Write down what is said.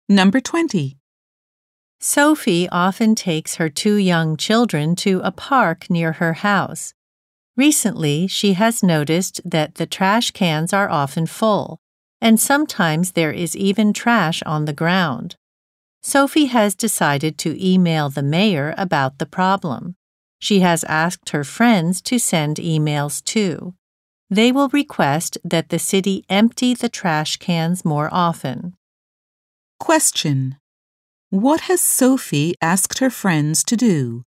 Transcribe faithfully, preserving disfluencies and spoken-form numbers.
Number twenty. Sophie often takes her two young children to a park near her house. Recently, she has noticed that the trash cans are often full, and sometimes there is even trash on the ground. Sophie has decided to email the mayor about the problem. She has asked her friends to send emails too. They will request that the city empty the trash cans more often. Question. What has Sophie asked her friends to do?